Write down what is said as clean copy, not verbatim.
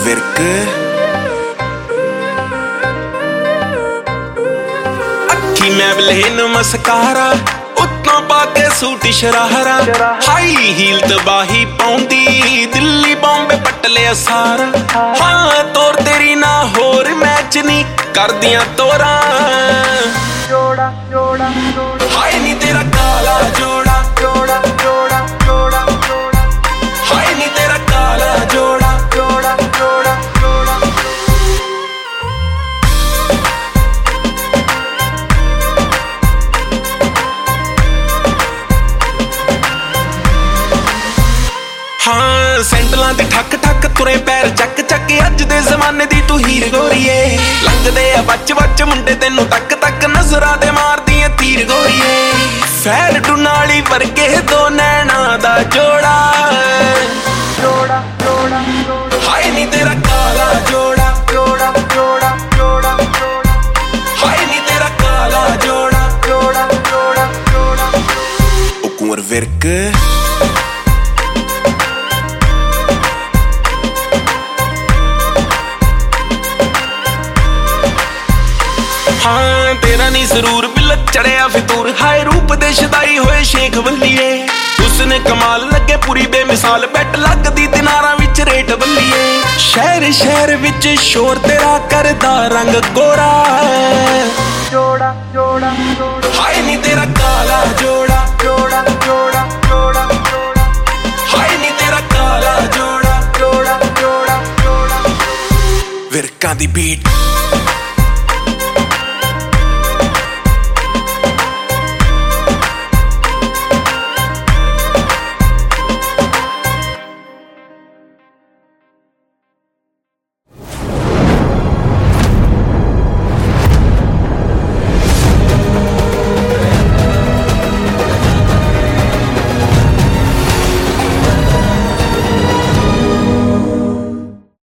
ਵਿਰਕ ਅੱਖੀ ਮੈਂ Blaine mascara ਉਤੋਂ ਪਾ ਕੇ ਸੂਟ ਸ਼ਰਾਰਾ ਹਾਈ ਹੀਲ ਤਬਾਹੀ ਪਾਉਂਦੀ ਦਿੱਲੀ ਬੰਬੇ ਪੱਟ ਲਿਆ ਸਾਰਾ ਹਾਂ ਤੋਰ ਤੇਰੀ ਨਾ ਹੋਰ ਮੈਚ ਨਹੀਂ ਕਰਦੀਆਂ ਤੋਰਾਂ ਜੋੜਾ ਜੋੜਾ ਹਾਈ ਨੀ ਤੇਰਾ ਕਾਲਾ ਜੋੜਾ ਜੋੜਾ ਜੋੜਾ ਜੋੜਾ ਜੋੜਾ ਹਾਈ ਨੀ ਤੇਰਾ ਕਾਲਾ ਜੋੜਾ ਜੋੜਾ ਜੋੜਾ ਜੋੜਾ ਹਾਂ ਸੈਂਡਲਾਂ ਤੇ ਠੱਕ ਠੱਕ ਤੁਰੇ ਪੈਰ ਚੱਕ ਚੱਕ ਅੱਜ ਦੇ ਜ਼ਮਾਨੇ ਦੀ ਤੂੰ ਹੀਰ ਗੋਰੀਏ ਲੰਘਦੇ ਆ ਬੱਚ ਬੱਚ ਮੁੰਡੇ ਤੈਨੂੰ ਤੱਕ ਤੱਕ ਨਜ਼ਰਾਂ ਤੇ ਮਾਰਦੀਆਂ ਤੀਰ ਗੋਰੀਏ ਫੈਰ ਟੁਨਾਲੀ ਵਰਗੇ ਦੋ ਨੈਣਾ ਦਾ ਜੋੜਾ ਜੋੜਾ ਜੋੜਾ ਹਾਏ ਨੀ ਤੇਰਾ ਕਾਲਾ ਜੋੜਾ ਜੋੜਾ ਜੋੜਾ ਜੋੜਾ ਜੋੜਾ ਹਾਏ ਨੀ ਤੇਰਾ ਕਾਲਾ ਜੋੜਾ ਜੋੜਾ ਜੋੜਾ ਜੋੜਾ ਉਹ ਕੁੰਵਰ ਵਿਰਕ ਹਾਂ ਤੇਰਾ ਨੀ ਜ਼ਰੂਰ ਬਿਲ ਚੜਿਆ ਫਿਤੂਰ ਹਾਏ ਰੂਪ ਦੇ ਸ਼ਦਾਈ ਹੋਏ ਸ਼ੇਖ ਬੱਲੀਏ ਉਸਨੇ ਕਮਾਲ ਲੱਗੇ ਪੂਰੀ ਬੇਮਿਸਾਲ ਬੈਟ ਲੱਗਦੀ ਦਿਨਾਰਾਂ ਵਿੱਚ ਰੇਟ ਬੱਲੀਏ ਸ਼ਹਿਰ ਸ਼ਹਿਰ ਵਿੱਚ ਸ਼ੋਰ ਤੇਰਾ ਕਰਦਾ ਰੰਗ ਗੋਰਾ ਜੋੜਾ ਜੋੜਾ ਹਾਏ ਨੀ ਤੇਰਾ ਕਾਲਾ ਜੋੜਾ ਜੋੜਾ ਜੋੜਾ ਜੋੜਾ ਜੋੜਾ ਹਾਏ ਨੀ ਤੇਰਾ ਕਾਲਾ ਜੋੜਾ ਜੋੜਾ ਜੋੜਾ ਜੋੜਾ ਵਿਰਕਾਂ ਦੀ ਬੀਟ